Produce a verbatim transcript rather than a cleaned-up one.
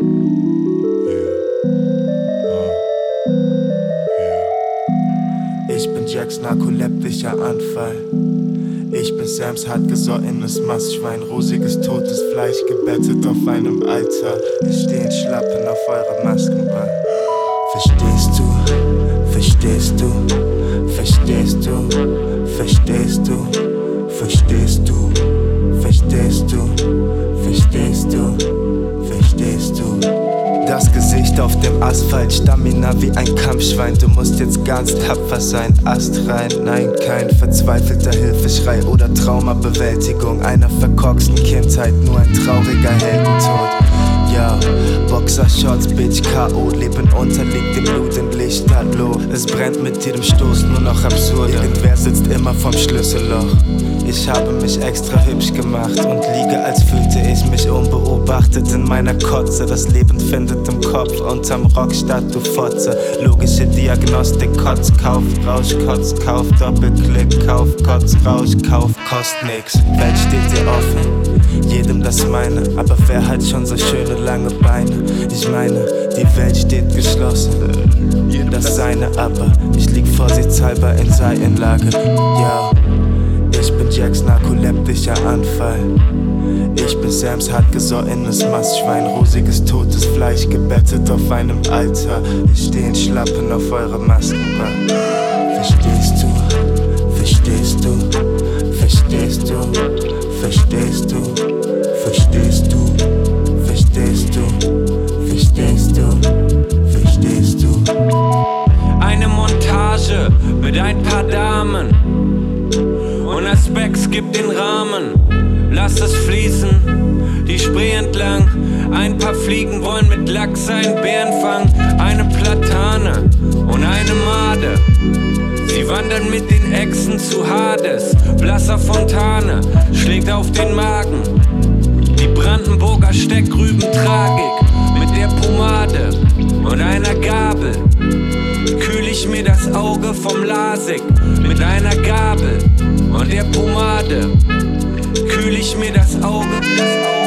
Ich bin Jacks narkoleptischer Anfall. Ich bin Sams hartgesottenes Mastschwein, rosiges totes Fleisch gebettet auf einem Altar. Ich steh in Schlappen auf eure Maskenball. Verstehst du? Verstehst du? Verstehst du? Verstehst du? Verstehst du? Verstehst du? Verstehst du? Verstehst du? Das Gesicht auf dem Asphalt, Stamina wie ein Kampfschwein. Du musst jetzt ganz tapfer sein, Ast rein. Nein, kein verzweifelter Hilfeschrei oder Traumabewältigung einer verkorksten Kindheit, nur ein trauriger Heldentod. Ja, Boxershorts, Bitch, K O Leben unterliegt dem Blut in Lichterloh. Es brennt mit jedem Stoß nur noch absurd. Irgendwer sitzt immer vorm Schlüsselloch. Ich habe mich extra hübsch gemacht und liege, als fühlte ich mich unbeobachtet in meiner Kotze. Das Leben findet im Kopf unterm Rock statt, du Fotze. Logische Diagnostik, Kotz, Kauf, Rausch, Kotz, Kauf, Doppelklick, Kauf, Kotz, Rausch, Kauf, kost nix. Welt steht dir offen, jedem das meine. Aber wer hat schon so schöne lange Beine? Ich meine, die Welt steht geschlossen, das seine, aber ich lieg vorsichtshalber in Seitenlage. Ja, ich bin Jacks narkoleptischer Anfall. Ich bin Sams hartgesottenes Mastschwein, rosiges totes Fleisch gebettet auf einem Altar. Ich steh in Schlappen auf eure Maskenball. Verstehst du? Verstehst du? Verstehst du? Verstehst du? Verstehst du? Verstehst du? Verstehst du? Verstehst du? Eine Montage mit ein paar Damen und das Specs gibt den Rahmen. Lass es fließen, die Spree entlang. Ein paar Fliegen wollen mit Lachs einen Bären fangen. Eine Platane und eine Made. Sie wandern mit den Echsen zu Hades. Blasser Fontane schlägt auf den Magen. Die Brandenburger Steckrüben-Tragik mit der Pomade und einer Gabel. Kühl ich mir das Auge vom Lasik mit einer Gabel und der Pomade. Kühl ich mir das Auge.